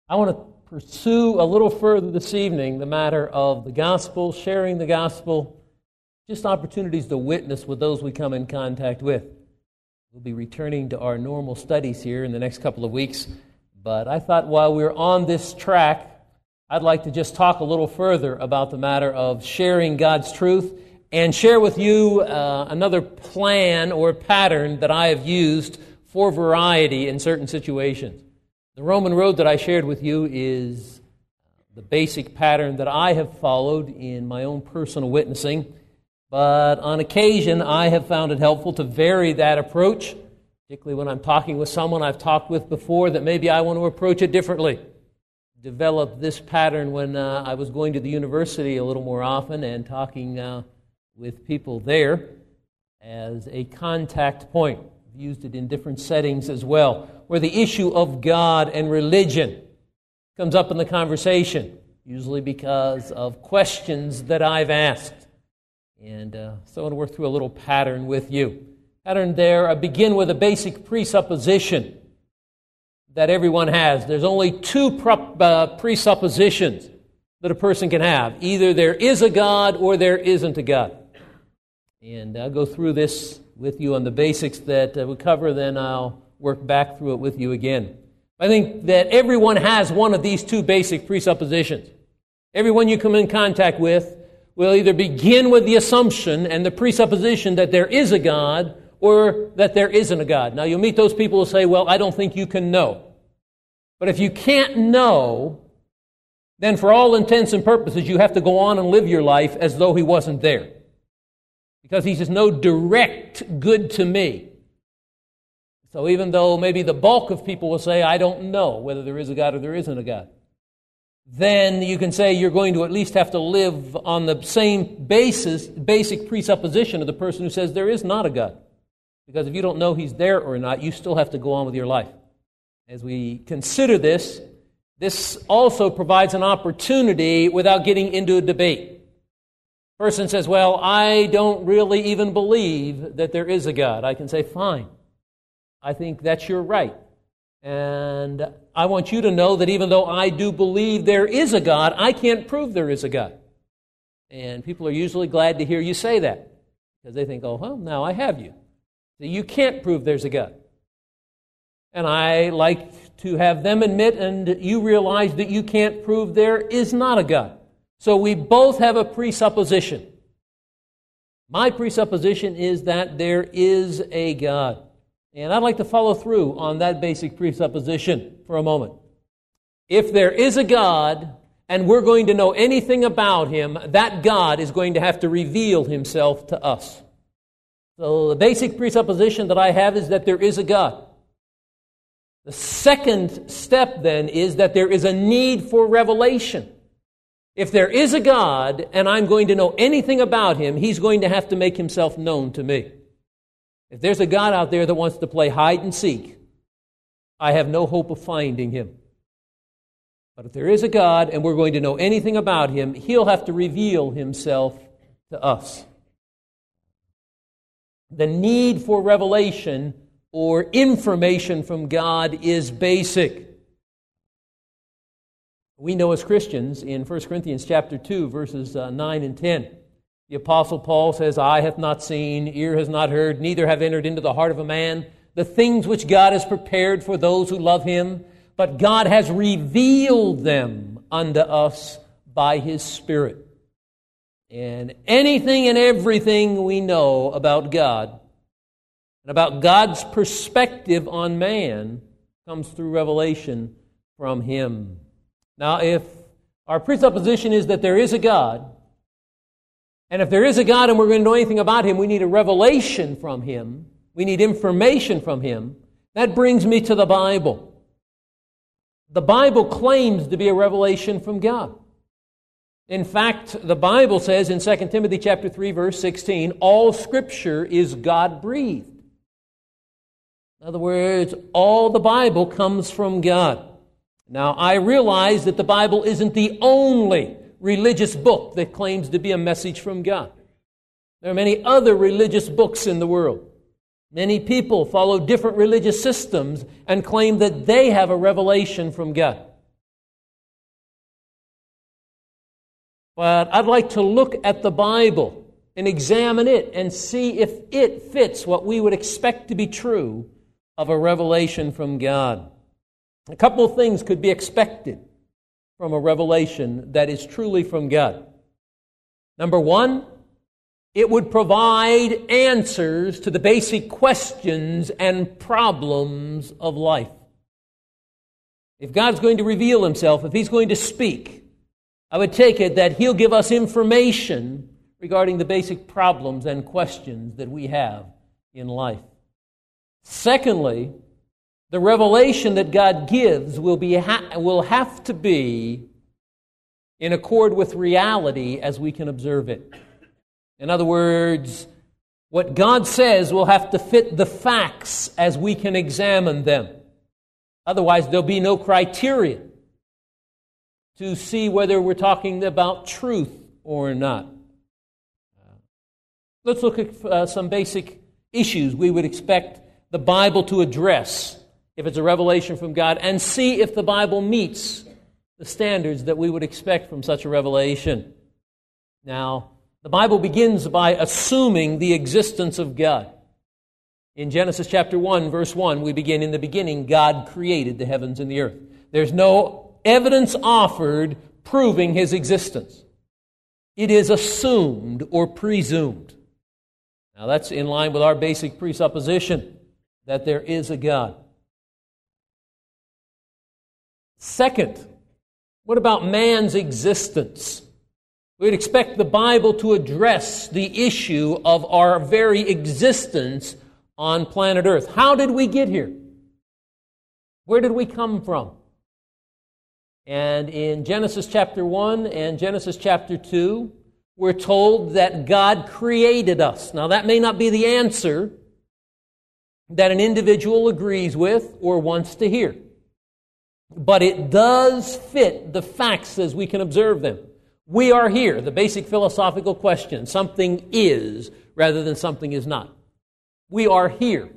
I want to pursue a little further this evening the matter of the gospel, sharing the gospel, just opportunities to witness with those we come in contact with. We'll be returning to our normal studies here in the next couple of weeks, but I thought while we're on this track, I'd like to just talk a little further about the matter of sharing God's truth and share with you another plan or pattern that I have used for variety in certain situations. The Roman road that I shared with you is the basic pattern that I have followed in my own personal witnessing, but on occasion I have found it helpful to vary that approach, particularly when I'm talking with someone I've talked with before that maybe I want to approach it differently. Developed this pattern when I was going to the university a little more often and talking with people there as a contact point. I've used it in different settings as well, where the issue of God and religion comes up in the conversation, usually because of questions that I've asked. And so I want to work through a little pattern with you. Pattern there, I begin with a basic presupposition that everyone has. There's only two presuppositions that a person can have. Either there is a God or there isn't a God. And I'll go through this with you on the basics that we cover, then I'll work back through it with you again. I think that everyone has one of these two basic presuppositions. Everyone you come in contact with will either begin with the assumption and the presupposition that there is a God or that there isn't a God. Now, you'll meet those people who say, well, I don't think you can know. But if you can't know, then for all intents and purposes, you have to go on and live your life as though He wasn't there. Because He says, no direct good to me. So even though maybe the bulk of people will say, I don't know whether there is a God or there isn't a God, then you can say you're going to at least have to live on the same basic presupposition of the person who says there is not a God. Because if you don't know He's there or not, you still have to go on with your life. As we consider this, this also provides an opportunity without getting into a debate. Person says, well, I don't really even believe that there is a God. I can say, fine. I think that's your right. And I want you to know that even though I do believe there is a God, I can't prove there is a God. And people are usually glad to hear you say that, because they think, oh, well, now I have you. So you can't prove there's a God. And I like to have them admit and you realize that you can't prove there is not a God. So we both have a presupposition. My presupposition is that there is a God. And I'd like to follow through on that basic presupposition for a moment. If there is a God and we're going to know anything about Him, that God is going to have to reveal Himself to us. So the basic presupposition that I have is that there is a God. The second step then is that there is a need for revelation. If there is a God and I'm going to know anything about Him, He's going to have to make Himself known to me. If there's a God out there that wants to play hide and seek, I have no hope of finding Him. But if there is a God and we're going to know anything about Him, He'll have to reveal Himself to us. The need for revelation or information from God is basic. We know as Christians in 1 Corinthians chapter 2, verses 9 and 10, the Apostle Paul says, eye hath not seen, ear has not heard, neither have entered into the heart of a man the things which God has prepared for those who love Him, but God has revealed them unto us by His Spirit. And anything and everything we know about God and about God's perspective on man comes through revelation from Him. Now, if our presupposition is that there is a God, and if there is a God and we're going to know anything about Him, we need a revelation from Him, we need information from Him, that brings me to the Bible. The Bible claims to be a revelation from God. In fact, the Bible says in 2 Timothy chapter 3, verse 16, all Scripture is God-breathed. In other words, all the Bible comes from God. Now, I realize that the Bible isn't the only religious book that claims to be a message from God. There are many other religious books in the world. Many people follow different religious systems and claim that they have a revelation from God. But I'd like to look at the Bible and examine it and see if it fits what we would expect to be true of a revelation from God. A couple of things could be expected from a revelation that is truly from God. Number one, it would provide answers to the basic questions and problems of life. If God's going to reveal Himself, if He's going to speak, I would take it that He'll give us information regarding the basic problems and questions that we have in life. Secondly, the revelation that God gives will have to be in accord with reality as we can observe it. In other words, what God says will have to fit the facts as we can examine them. Otherwise, there'll be no criteria to see whether we're talking about truth or not. Let's look at some basic issues we would expect the Bible to address if it's a revelation from God, and see if the Bible meets the standards that we would expect from such a revelation. Now, the Bible begins by assuming the existence of God. In Genesis chapter 1, verse 1, we begin, "In the beginning, God created the heavens and the earth." There's no evidence offered proving His existence. It is assumed or presumed. Now, that's in line with our basic presupposition that there is a God. Second, what about man's existence? We'd expect the Bible to address the issue of our very existence on planet Earth. How did we get here? Where did we come from? And in Genesis chapter 1 and Genesis chapter 2, we're told that God created us. Now, that may not be the answer that an individual agrees with or wants to hear, but it does fit the facts as we can observe them. We are here, the basic philosophical question. Something is rather than something is not. We are here.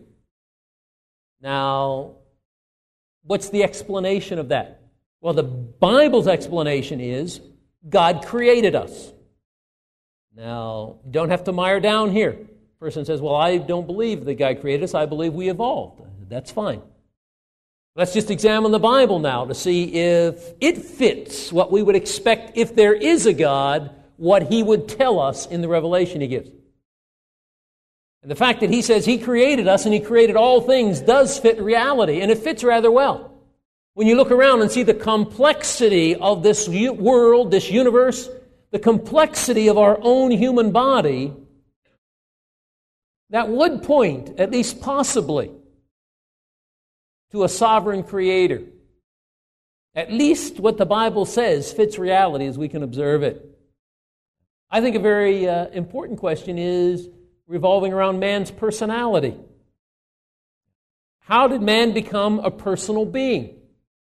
Now, what's the explanation of that? Well, the Bible's explanation is God created us. Now, you don't have to mire down here. A person says, well, I don't believe that God created us. I believe we evolved. That's fine. Let's just examine the Bible now to see if it fits what we would expect if there is a God, what He would tell us in the revelation He gives. And the fact that He says He created us and He created all things does fit reality, and it fits rather well. When you look around and see the complexity of this world, this universe, the complexity of our own human body, that would point, at least possibly, to a sovereign creator. At least what the Bible says fits reality as we can observe it. I think a very important question is revolving around man's personality. How did man become a personal being?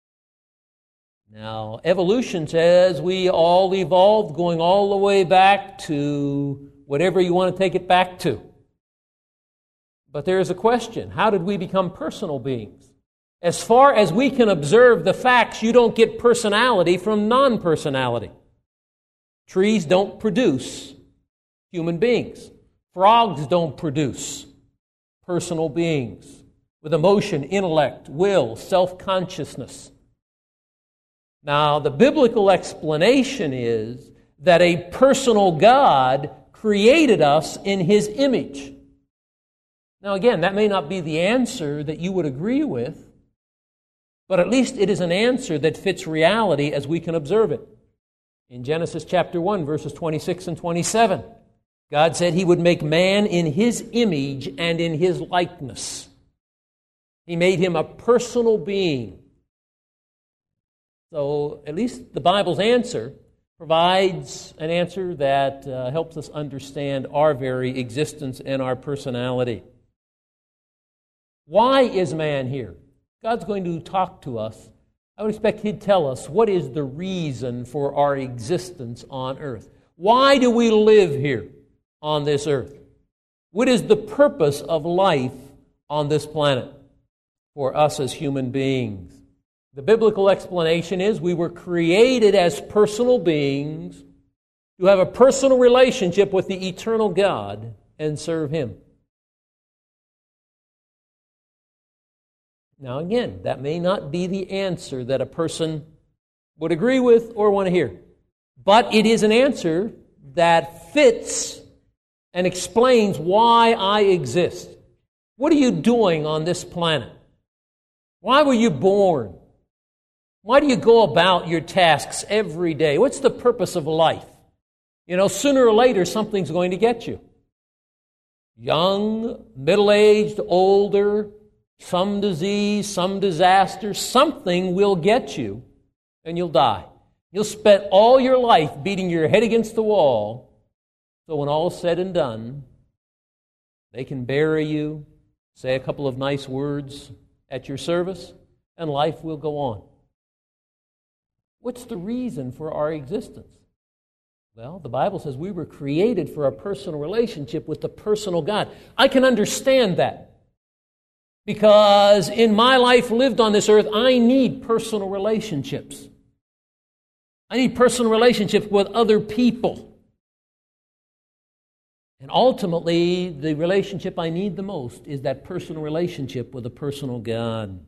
Now, evolution says we all evolved going all the way back to whatever you want to take it back to. But there is a question. How did we become personal beings? As far as we can observe the facts, you don't get personality from non-personality. Trees don't produce human beings. Frogs don't produce personal beings with emotion, intellect, will, self-consciousness. Now, the biblical explanation is that a personal God created us in His image. Now, again, that may not be the answer that you would agree with, but at least it is an answer that fits reality as we can observe it. In Genesis chapter 1, verses 26 and 27, God said He would make man in His image and in His likeness. He made him a personal being. So at least the Bible's answer provides an answer that helps us understand our very existence and our personality. Why is man here? God's going to talk to us. I would expect He'd tell us what is the reason for our existence on earth. Why do we live here on this earth? What is the purpose of life on this planet for us as human beings? The biblical explanation is we were created as personal beings to have a personal relationship with the eternal God and serve Him. Now again, that may not be the answer that a person would agree with or want to hear. But it is an answer that fits and explains why I exist. What are you doing on this planet? Why were you born? Why do you go about your tasks every day? What's the purpose of life? Sooner or later, something's going to get you. Young, middle-aged, older, some disease, some disaster, something will get you, and you'll die. You'll spend all your life beating your head against the wall, so when all's said and done, they can bury you, say a couple of nice words at your service, and life will go on. What's the reason for our existence? Well, the Bible says we were created for a personal relationship with the personal God. I can understand that. Because in my life lived on this earth, I need personal relationships. I need personal relationships with other people. And ultimately, the relationship I need the most is that personal relationship with a personal God.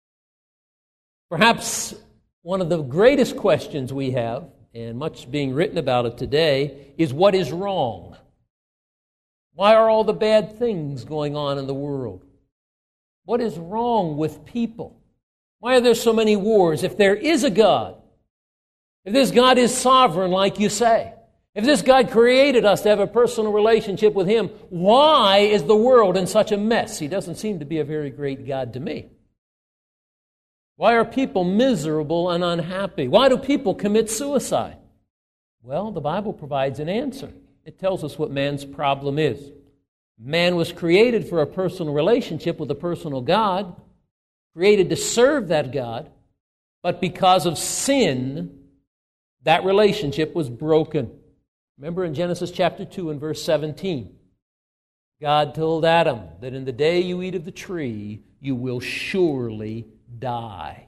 Perhaps one of the greatest questions we have, and much being written about it today, is what is wrong? Why are all the bad things going on in the world? What is wrong with people? Why are there so many wars? If there is a God, if this God is sovereign like you say, if this God created us to have a personal relationship with Him, why is the world in such a mess? He doesn't seem to be a very great God to me. Why are people miserable and unhappy? Why do people commit suicide? Well, the Bible provides an answer. It tells us what man's problem is. Man was created for a personal relationship with a personal God, created to serve that God, but because of sin, that relationship was broken. Remember in Genesis chapter 2 and verse 17, God told Adam that in the day you eat of the tree, you will surely die.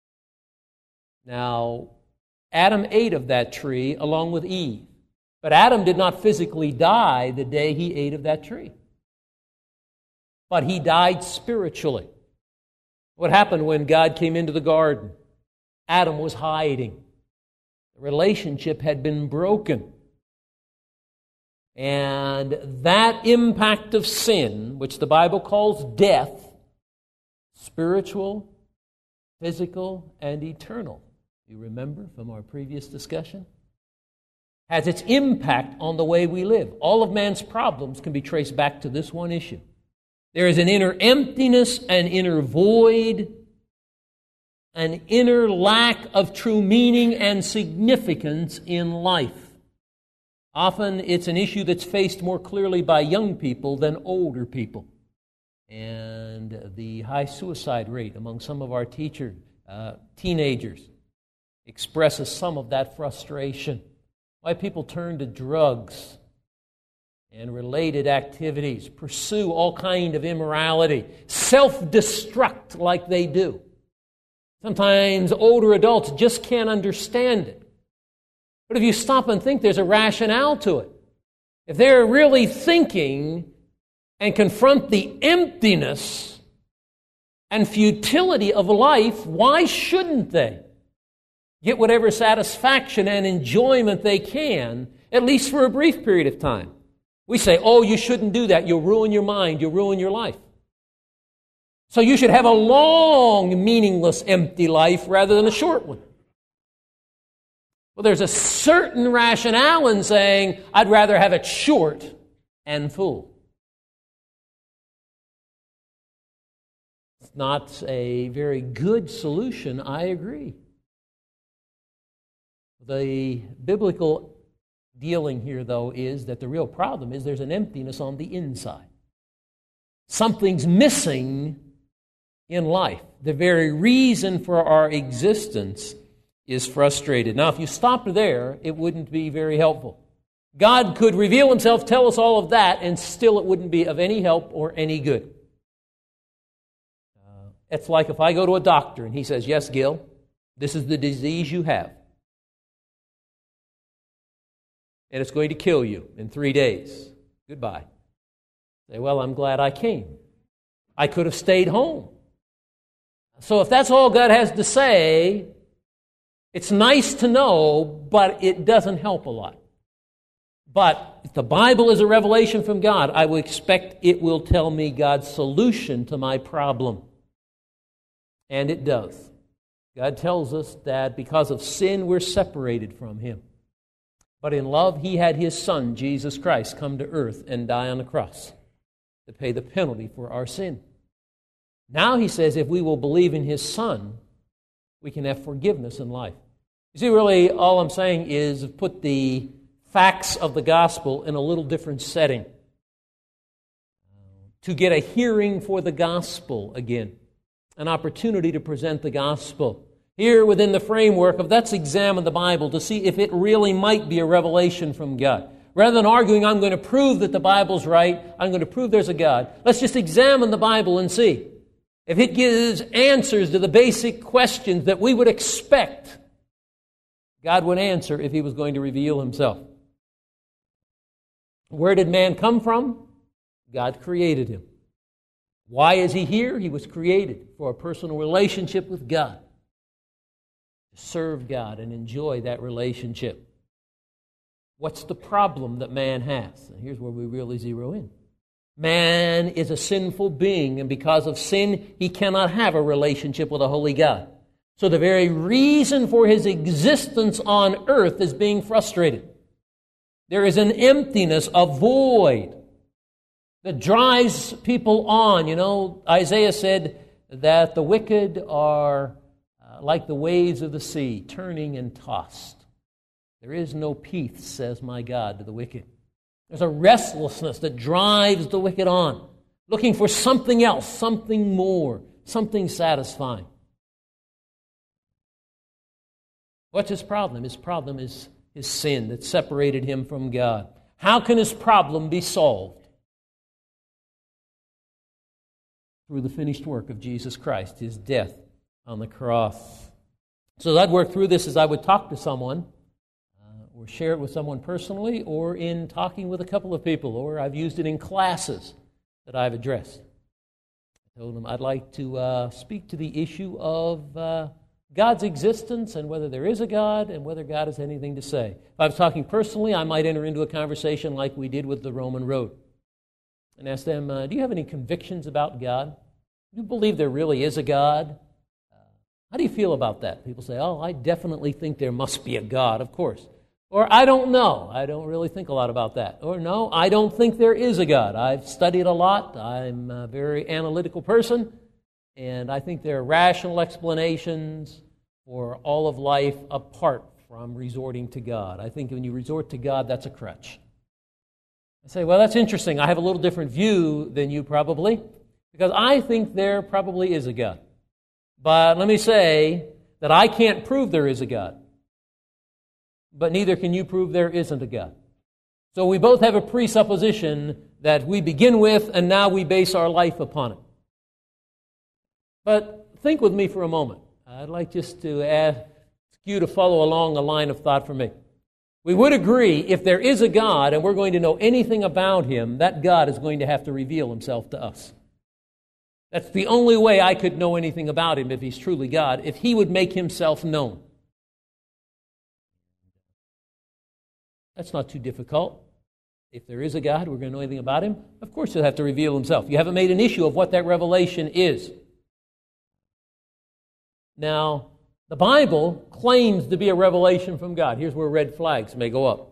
Now, Adam ate of that tree along with Eve. But Adam did not physically die the day he ate of that tree. But he died spiritually. What happened when God came into the garden? Adam was hiding. The relationship had been broken. And that impact of sin, which the Bible calls death, spiritual, physical, and eternal, you remember from our previous discussion, has its impact on the way we live. All of man's problems can be traced back to this one issue. There is an inner emptiness, an inner void, an inner lack of true meaning and significance in life. Often it's an issue that's faced more clearly by young people than older people. And the high suicide rate among some of our teenagers expresses some of that frustration. Why people turn to drugs and related activities, pursue all kind of immorality, self-destruct like they do. Sometimes older adults just can't understand it. But if you stop and think, there's a rationale to it. If they're really thinking and confront the emptiness and futility of life, why shouldn't they get whatever satisfaction and enjoyment they can, at least for a brief period of time? We say, oh, you shouldn't do that. You'll ruin your mind. You'll ruin your life. So you should have a long, meaningless, empty life rather than a short one. Well, there's a certain rationale in saying, I'd rather have it short and full. It's not a very good solution, I agree. The biblical dealing here, though, is that the real problem is there's an emptiness on the inside. Something's missing in life. The very reason for our existence is frustrated. Now, if you stopped there, it wouldn't be very helpful. God could reveal Himself, tell us all of that, and still it wouldn't be of any help or any good. It's like if I go to a doctor and he says, yes, Gil, this is the disease you have. and it's going to kill you in 3 days. Goodbye. Say, well, I'm glad I came. I could have stayed home. So if that's all God has to say, it's nice to know, but it doesn't help a lot. But if the Bible is a revelation from God, I will expect it will tell me God's solution to my problem. And it does. God tells us that because of sin, we're separated from Him. But in love, He had His Son, Jesus Christ, come to earth and die on the cross to pay the penalty for our sin. Now He says if we will believe in His Son, we can have forgiveness in life. You see, really, all I'm saying is put the facts of the gospel in a little different setting. To get a hearing for the gospel again. An opportunity to present the gospel. Here within the framework of let's examine the Bible to see if it really might be a revelation from God. Rather than arguing, I'm going to prove that the Bible's right, I'm going to prove there's a God. Let's just examine the Bible and see if it gives answers to the basic questions that we would expect God would answer if He was going to reveal Himself. Where did man come from? God created him. Why is he here? He was created for a personal relationship with God. To serve God and enjoy that relationship. What's the problem that man has? And here's where we really zero in. Man is a sinful being, and because of sin, he cannot have a relationship with a holy God. So the very reason for his existence on earth is being frustrated. There is an emptiness, a void that drives people on. You know, Isaiah said that the wicked are like the waves of the sea, turning and tossed. There is no peace, says my God, to the wicked. There's a restlessness that drives the wicked on, looking for something else, something more, something satisfying. What's his problem? His problem is his sin that separated him from God. How can his problem be solved? Through the finished work of Jesus Christ, His death on the cross. So I'd work through this as I would talk to someone, or share it with someone personally, or in talking with a couple of people, or I've used it in classes that I've addressed. I told them I'd like to speak to the issue of God's existence and whether there is a God and whether God has anything to say. If I was talking personally, I might enter into a conversation like we did with the Roman road and ask them, do you have any convictions about God? Do you believe there really is a God? How do you feel about that? People say, oh, I definitely think there must be a God, of course. Or, I don't know. I don't really think a lot about that. Or, no, I don't think there is a God. I've studied a lot. I'm a very analytical person. And I think there are rational explanations for all of life apart from resorting to God. I think when you resort to God, that's a crutch. I say, well, that's interesting. I have a little different view than you probably, because I think there probably is a God. But let me say that I can't prove there is a God. But neither can you prove there isn't a God. So we both have a presupposition that we begin with, and now we base our life upon it. But think with me for a moment. I'd like just to ask you to follow along a line of thought for me. We would agree if there is a God and we're going to know anything about Him, that God is going to have to reveal Himself to us. That's the only way I could know anything about Him if He's truly God, if He would make Himself known. That's not too difficult. If there is a God, we're going to know anything about Him, of course He'll have to reveal Himself. You haven't made an issue of what that revelation is. Now, the Bible claims to be a revelation from God. Here's where red flags may go up.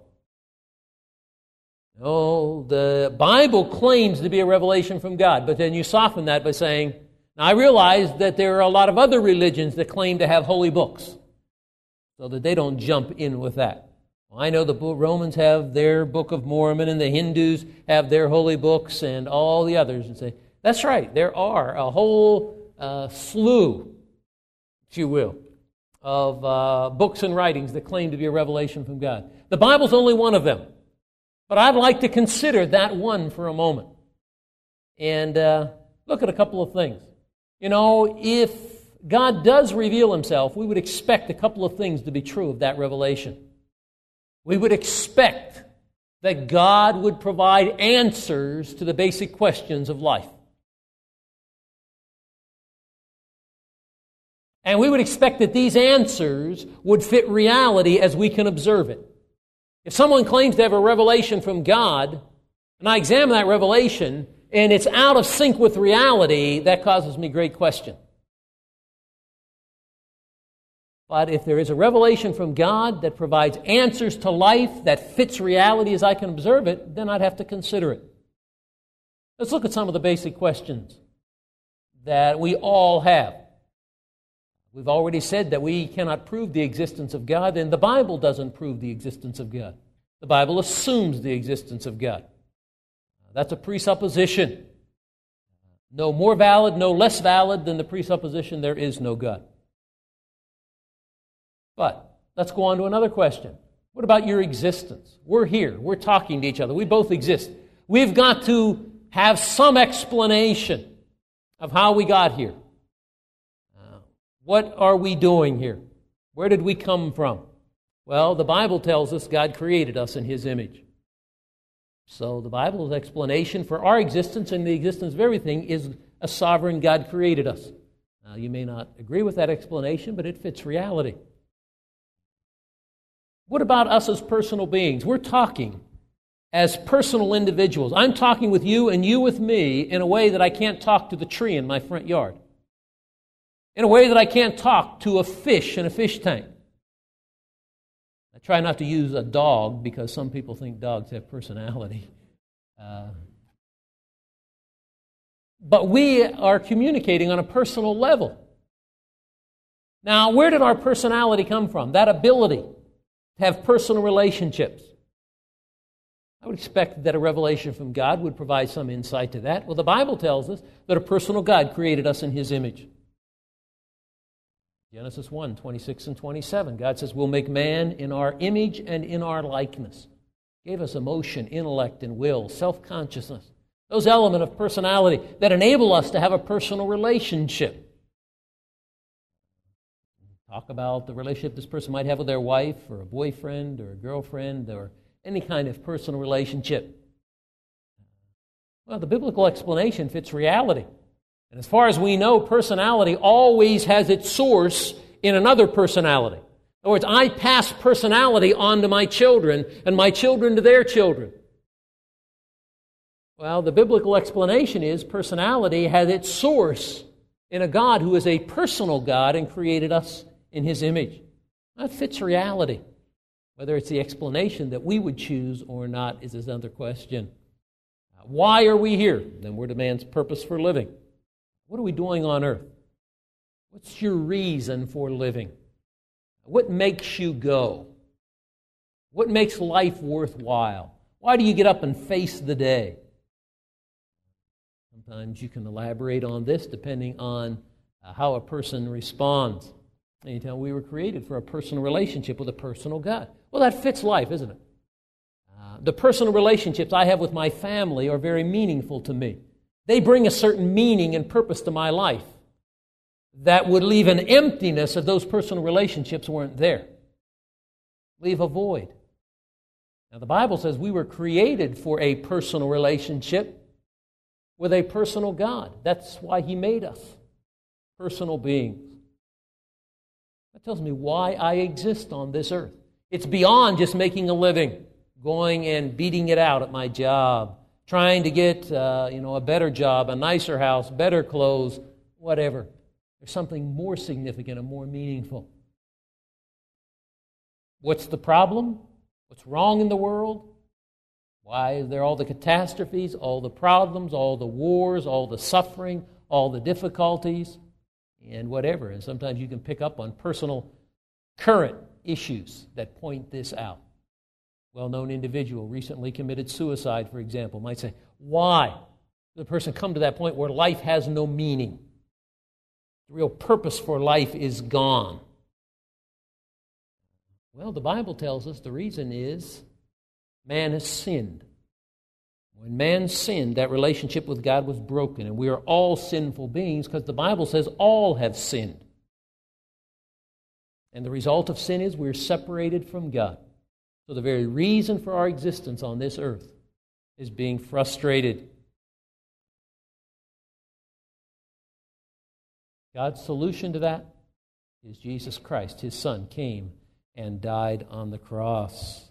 Oh, the Bible claims to be a revelation from God, but then you soften that by saying, now I realize that there are a lot of other religions that claim to have holy books, so that they don't jump in with that. Well, I know the Romans have their Book of Mormon, and the Hindus have their holy books, and all the others, and say, that's right, there are a whole slew, if you will, of books and writings that claim to be a revelation from God. The Bible's only one of them. But I'd like to consider that one for a moment and look at a couple of things. You know, if God does reveal Himself, we would expect a couple of things to be true of that revelation. We would expect that God would provide answers to the basic questions of life. And we would expect that these answers would fit reality as we can observe it. If someone claims to have a revelation from God, and I examine that revelation, and it's out of sync with reality, that causes me great question. But if there is a revelation from God that provides answers to life that fits reality as I can observe it, then I'd have to consider it. Let's look at some of the basic questions that we all have. We've already said that we cannot prove the existence of God, and the Bible doesn't prove the existence of God. The Bible assumes the existence of God. That's a presupposition. No more valid, no less valid than the presupposition there is no God. But let's go on to another question. What about your existence? We're here. We're talking to each other. We both exist. We've got to have some explanation of how we got here. What are we doing here? Where did we come from? Well, the Bible tells us God created us in His image. So the Bible's explanation for our existence and the existence of everything is a sovereign God created us. Now, you may not agree with that explanation, but it fits reality. What about us as personal beings? We're talking as personal individuals. I'm talking with you and you with me in a way that I can't talk to the tree in my front yard. In a way that I can't talk to a fish in a fish tank. I try not to use a dog because some people think dogs have personality. But we are communicating on a personal level. Now, where did our personality come from? That ability to have personal relationships. I would expect that a revelation from God would provide some insight to that. Well, the Bible tells us that a personal God created us in His image. Genesis 1, 26 and 27. God says, we'll make man in our image and in our likeness. Gave us emotion, intellect, and will, self-consciousness. Those elements of personality that enable us to have a personal relationship. Talk about the relationship this person might have with their wife or a boyfriend or a girlfriend or any kind of personal relationship. Well, the biblical explanation fits reality. And as far as we know, personality always has its source in another personality. In other words, I pass personality on to my children and my children to their children. Well, the biblical explanation is personality has its source in a God who is a personal God and created us in His image. That fits reality. Whether it's the explanation that we would choose or not is another question. Why are we here? Then we're the man's purpose for living. What are we doing on earth? What's your reason for living? What makes you go? What makes life worthwhile? Why do you get up and face the day? Sometimes you can elaborate on this depending on how a person responds. And you tell we were created for a personal relationship with a personal God. Well, that fits life, isn't it? The personal relationships I have with my family are very meaningful to me. They bring a certain meaning and purpose to my life that would leave an emptiness if those personal relationships weren't there. Leave a void. Now, the Bible says we were created for a personal relationship with a personal God. That's why He made us personal beings. That tells me why I exist on this earth. It's beyond just making a living, going and beating it out at my job, trying to get a better job, a nicer house, better clothes, whatever. There's something more significant and more meaningful. What's the problem? What's wrong in the world? Why is there all the catastrophes, all the problems, all the wars, all the suffering, all the difficulties, and whatever? And sometimes you can pick up on personal current issues that point this out. Well-known individual recently committed suicide, for example, might say, why did the person come to that point where life has no meaning? The real purpose for life is gone. Well, the Bible tells us the reason is man has sinned. When man sinned, that relationship with God was broken, and we are all sinful beings because the Bible says all have sinned. And the result of sin is we're separated from God. So the very reason for our existence on this earth is being frustrated. God's solution to that is Jesus Christ. His Son came and died on the cross.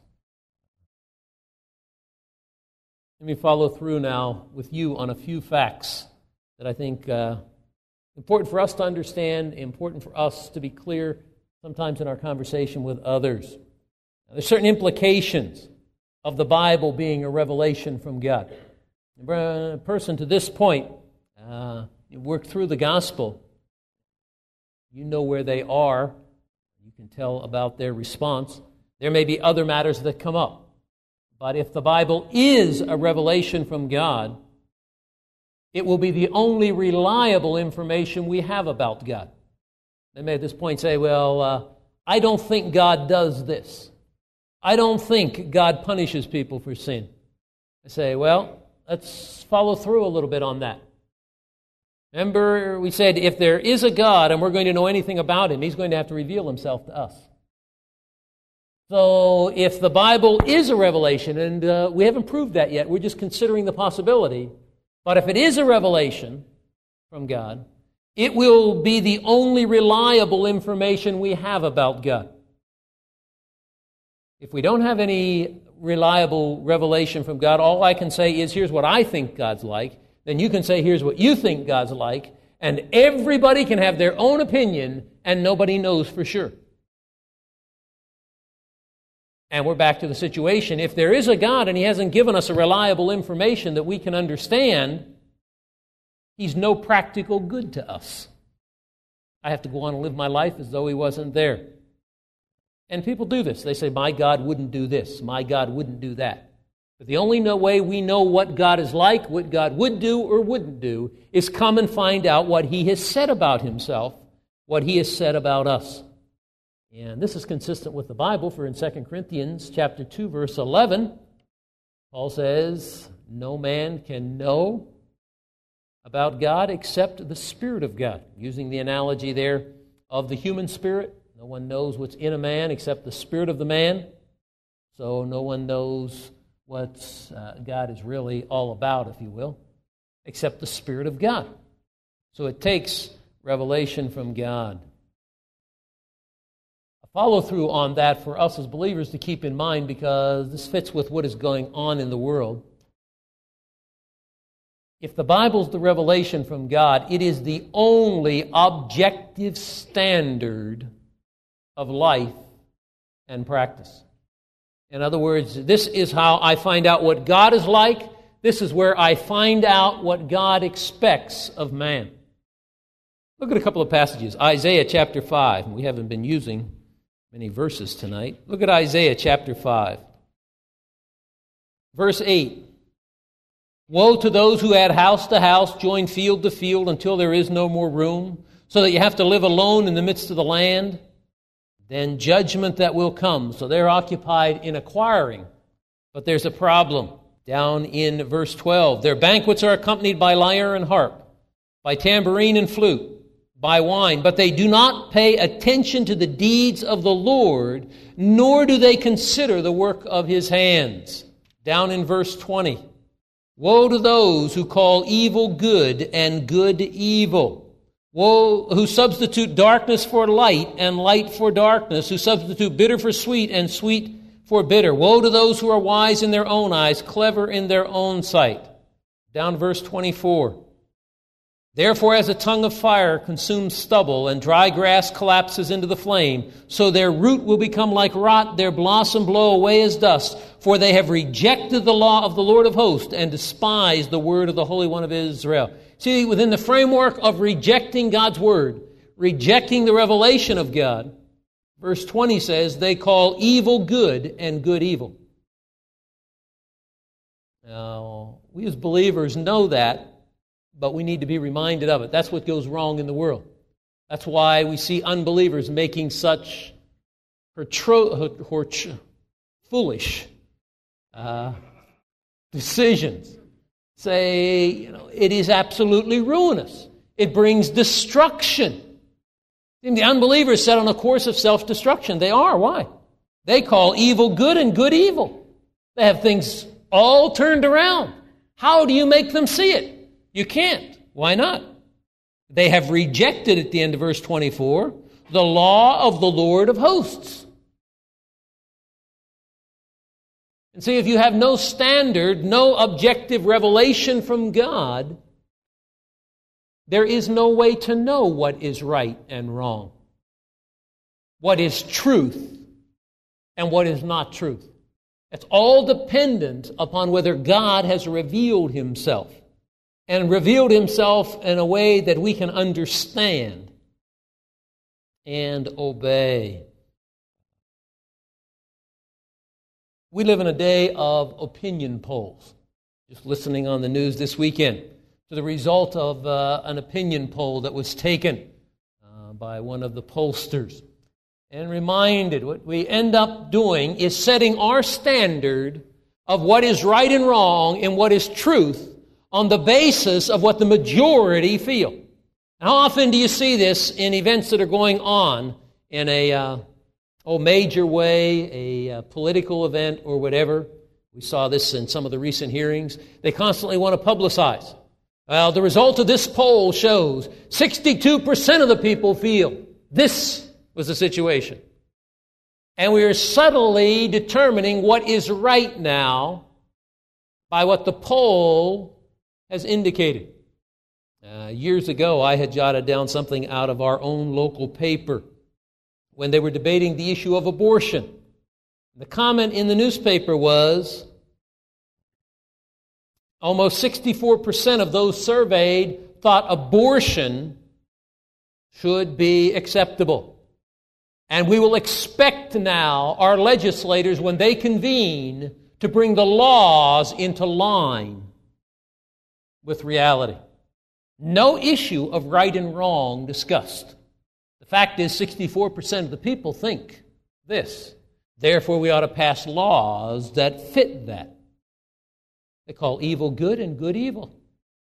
Let me follow through now with you on a few facts that I think important for us to understand, important for us to be clear sometimes in our conversation with others. Now, there's certain implications of the Bible being a revelation from God. A person to this point, you work through the gospel, you know where they are, you can tell about their response. There may be other matters that come up. But if the Bible is a revelation from God, it will be the only reliable information we have about God. They may at this point say, well, I don't think God does this. I don't think God punishes people for sin. I say, well, let's follow through a little bit on that. Remember, we said if there is a God and we're going to know anything about Him, He's going to have to reveal Himself to us. So if the Bible is a revelation, and we haven't proved that yet, we're just considering the possibility, but if it is a revelation from God, it will be the only reliable information we have about God. If we don't have any reliable revelation from God, all I can say is, here's what I think God's like. Then you can say, here's what you think God's like. And everybody can have their own opinion, and nobody knows for sure. And we're back to the situation. If there is a God and He hasn't given us a reliable information that we can understand, He's no practical good to us. I have to go on and live my life as though He wasn't there. And people do this. They say, my God wouldn't do this. My God wouldn't do that. But the only way we know what God is like, what God would do or wouldn't do, is come and find out what He has said about Himself, what He has said about us. And this is consistent with the Bible, for in 2 Corinthians chapter 2, verse 11, Paul says, no man can know about God except the Spirit of God. Using the analogy there of the human spirit, no one knows what's in a man except the spirit of the man. So no one knows what God is really all about, if you will, except the Spirit of God. So it takes revelation from God. A follow-through on that for us as believers to keep in mind, because this fits with what is going on in the world. If the Bible's the revelation from God, it is the only objective standard of life and practice. In other words, this is how I find out what God is like. This is where I find out what God expects of man. Look at a couple of passages. Isaiah chapter 5. We haven't been using many verses tonight. Look at Isaiah chapter 5. Verse 8. Woe to those who add house to house, join field to field until there is no more room, so that you have to live alone in the midst of the land. Then judgment that will come. So they're occupied in acquiring. But there's a problem. Down in verse 12. Their banquets are accompanied by lyre and harp, by tambourine and flute, by wine. But they do not pay attention to the deeds of the Lord, nor do they consider the work of His hands. Down in verse 20. Woe to those who call evil good and good evil. Woe, who substitute darkness for light and light for darkness, who substitute bitter for sweet and sweet for bitter. Woe to those who are wise in their own eyes, clever in their own sight. Down verse 24. Therefore, as a tongue of fire consumes stubble, and dry grass collapses into the flame, so their root will become like rot, their blossom blow away as dust, for they have rejected the law of the Lord of hosts and despised the word of the Holy One of Israel. See, within the framework of rejecting God's word, rejecting the revelation of God, verse 20 says, they call evil good and good evil. Now, we as believers know that, but we need to be reminded of it. That's what goes wrong in the world. That's why we see unbelievers making such foolish decisions. Say, it is absolutely ruinous. It brings destruction. And the unbelievers set on a course of self-destruction. They are. Why? They call evil good and good evil. They have things all turned around. How do you make them see it? You can't. Why not? They have rejected, at the end of verse 24, the law of the Lord of hosts. And see, if you have no standard, no objective revelation from God, there is no way to know what is right and wrong, what is truth and what is not truth. It's all dependent upon whether God has revealed Himself, and revealed Himself in a way that we can understand and obey. We live in a day of opinion polls. Just listening on the news this weekend to the result of an opinion poll that was taken by one of the pollsters, and reminded what we end up doing is setting our standard of what is right and wrong and what is truth on the basis of what the majority feel. And how often do you see in events that are going on in a major way, a political event or whatever? We saw this in some of the recent hearings. They constantly want to publicize. Well, the result of this poll shows 62% of the people feel this was the situation. And we are subtly determining what is right now by what the poll has indicated. Years ago, I had jotted down something out of our own local paper when they were debating the issue of abortion. The comment in the newspaper was, almost 64% of those surveyed thought abortion should be acceptable. And we will expect now our legislators, when they convene, to bring the laws into line with reality. No issue of right and wrong discussed. The fact is 64% of the people think this. Therefore, we ought to pass laws that fit that. They call evil good and good evil.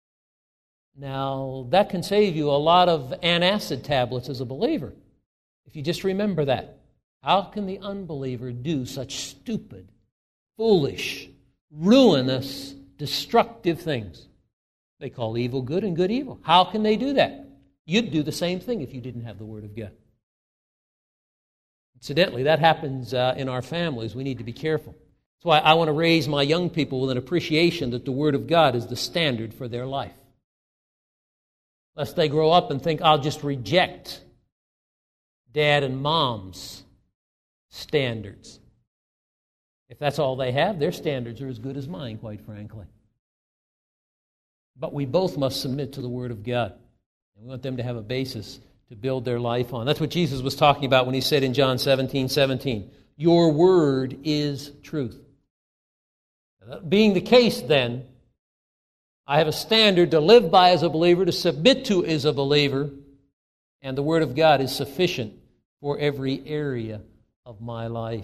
Now, that can save you a lot of antacid tablets as a believer, if you just remember that. How can the unbeliever do such stupid, foolish, ruinous, destructive things? They call evil good and good evil. How can they do that? You'd do the same thing if you didn't have the Word of God. Incidentally, that happens in our families. We need to be careful. That's why I want to raise my young people with an appreciation that the Word of God is the standard for their life. Lest they grow up and think, I'll just reject Dad and Mom's standards. If that's all they have, their standards are as good as mine, quite frankly. But we both must submit to the Word of God. And we want them to have a basis to build their life on. That's what Jesus was talking about when He said in John 17:17, your word is truth. That being the case, then, I have a standard to live by as a believer, to submit to as a believer, and the Word of God is sufficient for every area of my life.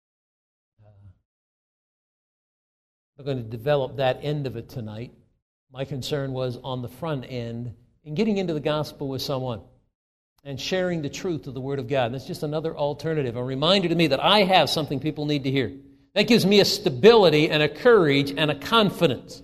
I'm going to develop that end of it tonight. My concern was on the front end in getting into the gospel with someone and sharing the truth of the Word of God. And that's just another alternative, a reminder to me that I have something people need to hear. That gives me a stability and a courage and a confidence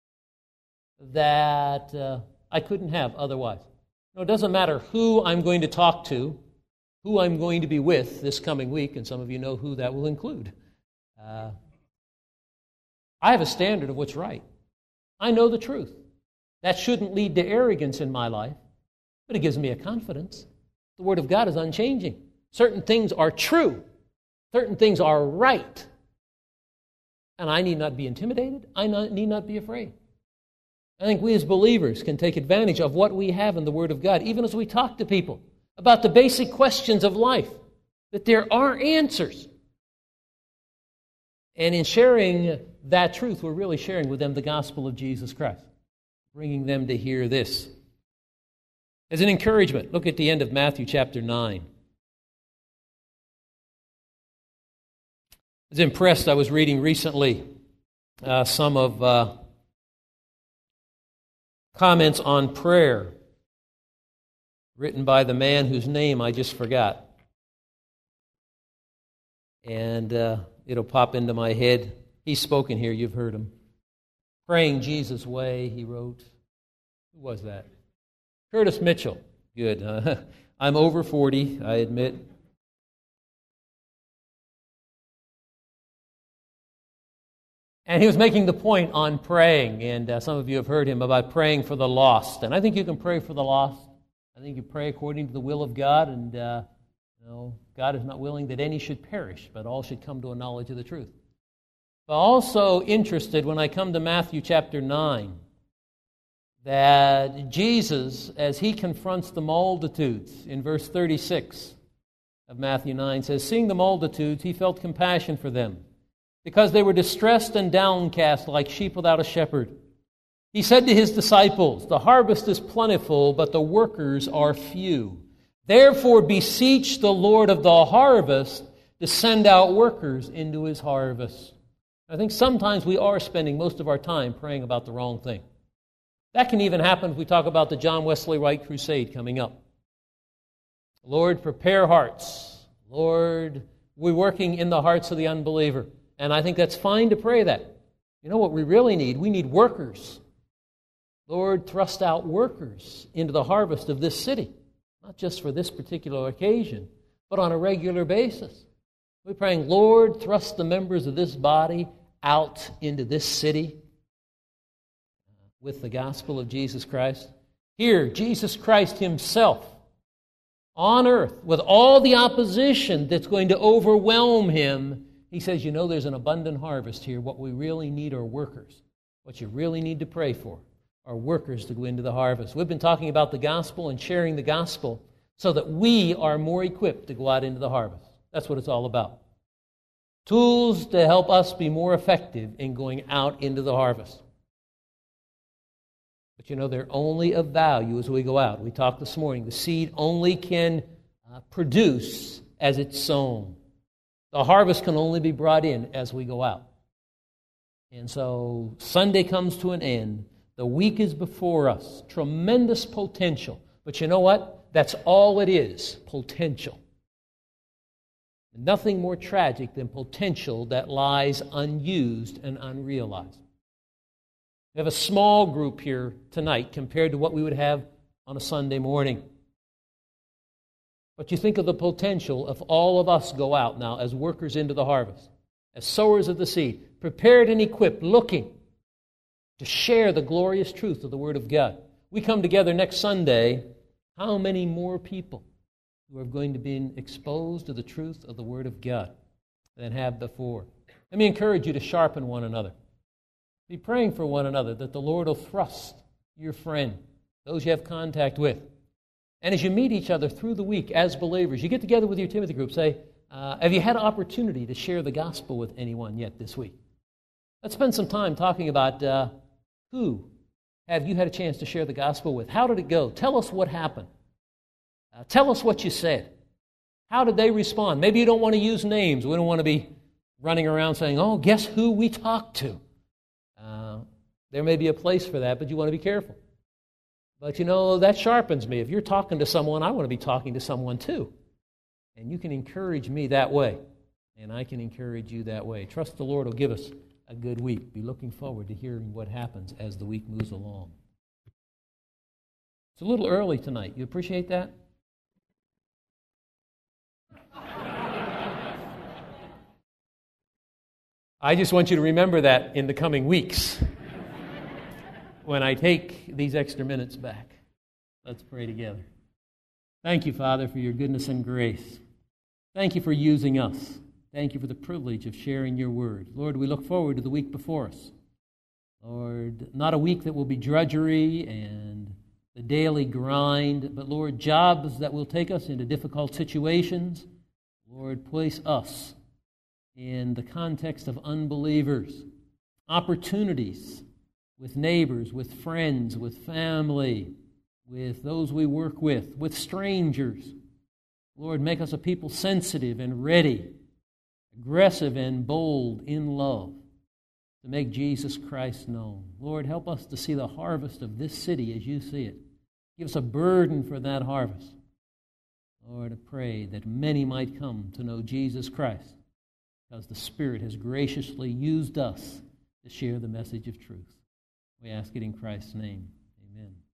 that I couldn't have otherwise. No, it doesn't matter who I'm going to talk to, who I'm going to be with this coming week, and some of you know who that will include. I have a standard of what's right. I know the truth. That shouldn't lead to arrogance in my life, but it gives me a confidence. The Word of God is unchanging. Certain things are true. Certain things are right. And I need not be intimidated. I need not be afraid. I think we as believers can take advantage of what we have in the Word of God, even as we talk to people about the basic questions of life, that there are answers. And in sharing that truth, we're really sharing with them the gospel of Jesus Christ, bringing them to hear this. As an encouragement, look at the end of Matthew chapter 9. I was impressed. I was reading recently some of comments on prayer written by the man whose name I just forgot. And it'll pop into my head. He's spoken here, you've heard him. Praying Jesus' Way, he wrote. Who was that? Curtis Mitchell. Good. I'm over 40, I admit. And he was making the point on praying, and some of you have heard him about praying for the lost. And I think you can pray for the lost. I think you pray according to the will of God, and God is not willing that any should perish, but all should come to a knowledge of the truth. But also interested when I come to Matthew chapter 9, that Jesus, as he confronts the multitudes, in verse 36 of Matthew 9, says, seeing the multitudes, he felt compassion for them, because they were distressed and downcast like sheep without a shepherd. He said to his disciples, the harvest is plentiful, but the workers are few. Therefore beseech the Lord of the harvest to send out workers into his harvest. I think sometimes we are spending most of our time praying about the wrong thing. That can even happen if we talk about the John Wesley Wright Crusade coming up. Lord, prepare hearts. Lord, we're working in the hearts of the unbeliever. And I think that's fine to pray that. You know what we really need? We need workers. Lord, thrust out workers into the harvest of this city. Not just for this particular occasion, but on a regular basis. We're praying, Lord, thrust the members of this body out into this city with the gospel of Jesus Christ. Here, Jesus Christ himself on earth, with all the opposition that's going to overwhelm him, he says, you know, there's an abundant harvest here. What we really need are workers. What you really need to pray for are workers to go into the harvest. We've been talking about the gospel and sharing the gospel so that we are more equipped to go out into the harvest. That's what it's all about. Tools to help us be more effective in going out into the harvest. But you know, they're only of value as we go out. We talked this morning. The seed only can produce as it's sown. The harvest can only be brought in as we go out. And so Sunday comes to an end. The week is before us. Tremendous potential. But you know what? That's all it is, potential. Nothing more tragic than potential that lies unused and unrealized. We have a small group here tonight compared to what we would have on a Sunday morning. But you think of the potential if all of us go out now as workers into the harvest, as sowers of the seed, prepared and equipped, looking to share the glorious truth of the Word of God. We come together next Sunday, how many more people who are going to be exposed to the truth of the Word of God than have before? Let me encourage you to sharpen one another. Be praying for one another that the Lord will thrust your friend, those you have contact with. And as you meet each other through the week as believers, you get together with your Timothy group, say, have you had an opportunity to share the gospel with anyone yet this week? Let's spend some time talking about who have you had a chance to share the gospel with? How did it go? Tell us what happened. Tell us what you said. How did they respond? Maybe you don't want to use names. We don't want to be running around saying, oh, guess who we talked to? There may be a place for that, but you want to be careful. But you know, that sharpens me. If you're talking to someone, I want to be talking to someone too. And you can encourage me that way. And I can encourage you that way. Trust the Lord will give us a good week. Be looking forward to hearing what happens as the week moves along. It's a little early tonight. You appreciate that? I just want you to remember that in the coming weeks when I take these extra minutes back. Let's pray together. Thank you, Father, for your goodness and grace. Thank you for using us. Thank you for the privilege of sharing your word. Lord, we look forward to the week before us. Lord, not a week that will be drudgery and the daily grind, but Lord, jobs that will take us into difficult situations. Lord, place us in the context of unbelievers, opportunities with neighbors, with friends, with family, with those we work with strangers. Lord, make us a people sensitive and ready, aggressive and bold in love to make Jesus Christ known. Lord, help us to see the harvest of this city as you see it. Give us a burden for that harvest. Lord, I pray that many might come to know Jesus Christ because the Spirit has graciously used us to share the message of truth. We ask it in Christ's name. Amen.